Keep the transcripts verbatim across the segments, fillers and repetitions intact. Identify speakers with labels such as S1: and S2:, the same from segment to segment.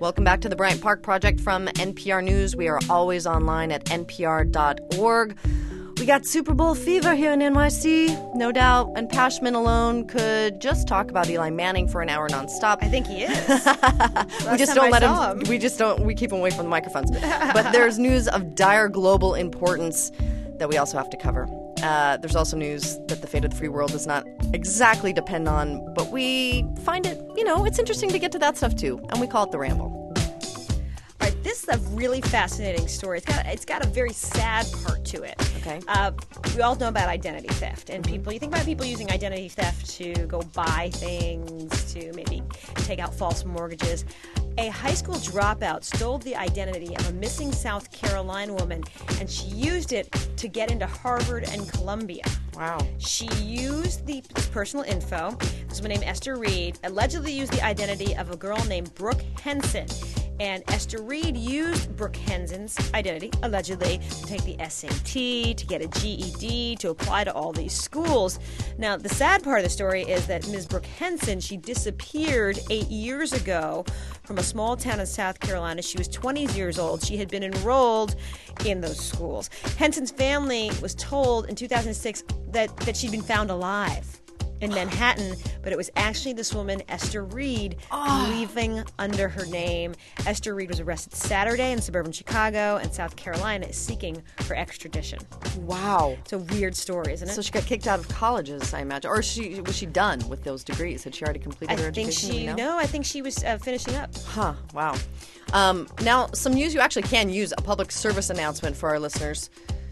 S1: Welcome back to the Bryant Park Project from N P R News. We are always online at N P R dot org. We got Super Bowl fever here in N Y C, no doubt. And Pashman alone could just talk about Eli Manning for an hour nonstop.
S2: I think he is.
S1: we just don't let him, him. We just don't. We keep him away from the microphones. But there's news of dire global importance that we also have to cover. Uh, there's also news that the fate of the free world does not exactly depend on, but we find it, you know, it's interesting to get to that stuff too, and we call it the ramble.
S2: All right, this is a really fascinating story. It's got it's got a very sad part to it.
S1: Okay.
S2: Uh, we all know about identity theft, and people. You think about people using identity theft to go buy things, to maybe take out false mortgages. A high school dropout stole the identity of a missing South Carolina woman, and she used it to get into Harvard and Columbia.
S1: Wow.
S2: She used the this personal info. This woman named Esther Reed allegedly used the identity of a girl named Brooke Henson. And Esther Reed used Brooke Henson's identity, allegedly, to take the S A T, to get a G E D, to apply to all these schools. Now, the sad part of the story is that Miz Brooke Henson, she disappeared eight years ago from a small town in South Carolina. She was twenty years old. She had been enrolled in those schools. Henson's family was told in two thousand six that, that she'd been found alive in Manhattan, but it was actually this woman, Esther Reed, oh. leaving under her name. Esther Reed was arrested Saturday in suburban Chicago, and South Carolina is seeking her extradition.
S1: Wow.
S2: It's a weird story, isn't it?
S1: So she got kicked out of colleges, I imagine. Or she was she done with those degrees? Had she already completed
S2: I
S1: her
S2: think
S1: education?
S2: She, no, I think she was uh, finishing up.
S1: Huh, wow. Um, now, some news you actually can use, a public service announcement for our listeners.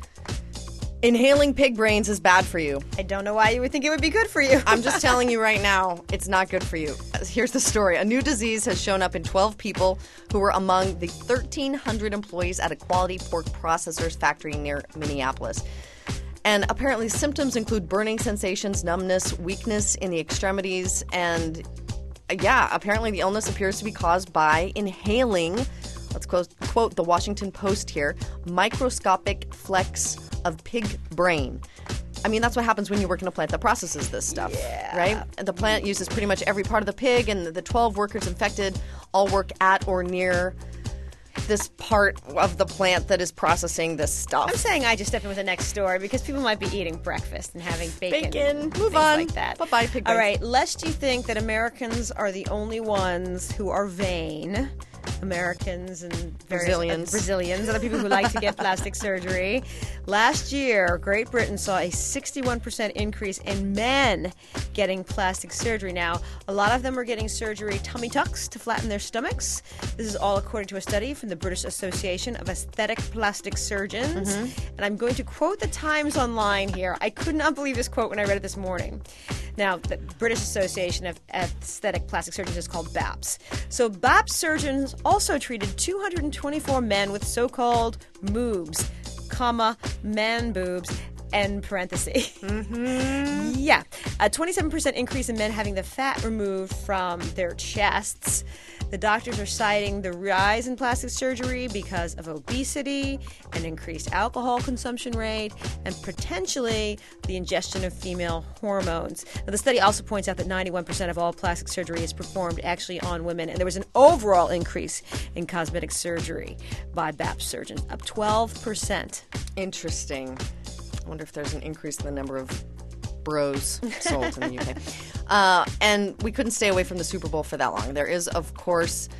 S1: Inhaling pig brains is bad for you.
S2: I don't know why you would think it would be good for you.
S1: I'm just telling you right now, it's not good for you. Here's the story. A new disease has shown up in twelve people who were among the thirteen hundred employees at a quality pork processors factory near Minneapolis. And apparently symptoms include burning sensations, numbness, weakness in the extremities, and yeah, apparently the illness appears to be caused by inhaling, let's quote, quote the Washington Post here, microscopic flecks of pig brain. I mean, that's what happens when you work in a plant that processes this stuff,
S2: yeah.
S1: right? And the plant uses pretty much every part of the pig, and the twelve workers infected all work at or near this part of the plant that is processing this stuff.
S2: I'm saying I just step in with the next story because people might be eating breakfast and having bacon.
S1: Bacon. Move
S2: things
S1: on.
S2: Like that.
S1: Bye-bye, pig brains.
S2: All right, lest you think that Americans are the only ones who are vain. Americans and various,
S1: Brazilians.
S2: Uh, Brazilians are the people who like to get plastic surgery. Last year, Great Britain saw a sixty-one percent increase in men getting plastic surgery. Now, a lot of them are getting surgery tummy tucks to flatten their stomachs. This is all according to a study from the British Association of Aesthetic Plastic Surgeons. Mm-hmm. And I'm going to quote the Times Online here. I could not believe this quote when I read it this morning. Now, the British Association of Aesthetic Plastic Surgeons is called B A P S. So B A P S surgeons also treated two hundred twenty-four men with so-called moobs, comma, man boobs, end parenthesis. Mm-hmm. Yeah. A twenty-seven percent increase in men having the fat removed from their chests. The doctors are citing the rise in plastic surgery because of obesity, an increased alcohol consumption rate, and potentially the ingestion of female hormones. Now, the study also points out that ninety-one percent of all plastic surgery is performed actually on women, and there was an overall increase in cosmetic surgery by B A P S surgeons, up twelve percent.
S1: Interesting. I wonder if there's an increase in the number of bros sold in the U K. Uh, and we couldn't stay away from the Super Bowl for that long. There is, of course,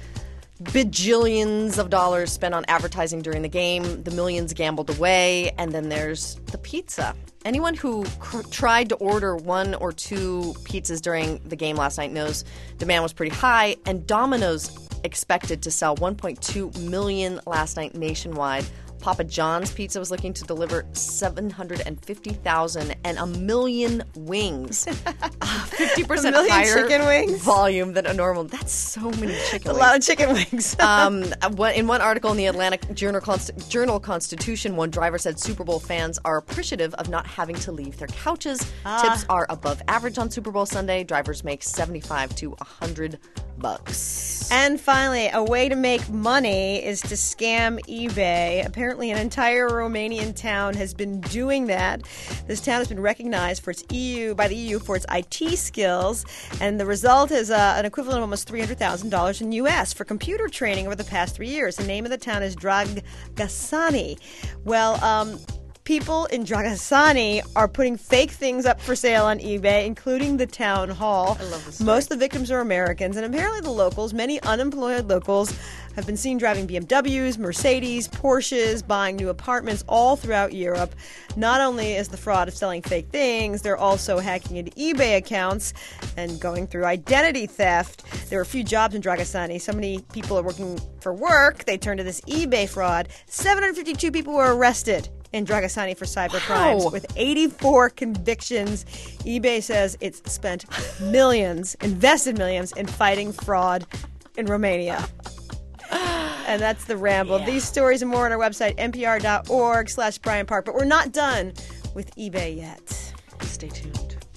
S1: bajillions of dollars spent on advertising during the game, the millions gambled away, and then there's the pizza. Anyone who cr- tried to order one or two pizzas during the game last night knows demand was pretty high, and Domino's expected to sell one point two million last night nationwide. Papa John's Pizza was looking to deliver seven hundred fifty thousand and a million wings. uh, fifty percent
S2: a million
S1: higher
S2: chicken wings?
S1: volume than a normal. That's so many chicken
S2: a
S1: wings.
S2: A lot of chicken wings.
S1: um, in one article in the Atlantic Journal, Const- Journal Constitution, one driver said Super Bowl fans are appreciative of not having to leave their couches. Ah. Tips are above average on Super Bowl Sunday. Drivers make seventy-five to one hundred bucks.
S2: And finally, a way to make money is to scam eBay. Apparently, an entire Romanian town has been doing that. This town has been recognized for its E U by the E U for its I T skills, and the result is uh, an equivalent of almost three hundred thousand dollars in U S for computer training over the past three years. The name of the town is Dragășani. Well, um... people in Dragășani are putting fake things up for sale on eBay, including the town hall.
S1: I love this story.
S2: Most of the victims are Americans, and apparently the locals, many unemployed locals, have been seen driving B M Ws, Mercedes, Porsches, buying new apartments all throughout Europe. Not only is the fraud of selling fake things, they're also hacking into eBay accounts and going through identity theft. There are a few jobs in Dragășani. So many people are working for work. They turn to this eBay fraud. seven hundred fifty-two people were arrested in Dragășani for cyber crimes,
S1: Wow.
S2: with eighty-four convictions. eBay says it's spent millions, invested millions, in fighting fraud in Romania. And that's the ramble.
S1: Yeah.
S2: These stories and more on our website, npr.org slash Bryant Park. But we're not done with eBay yet.
S1: Stay tuned.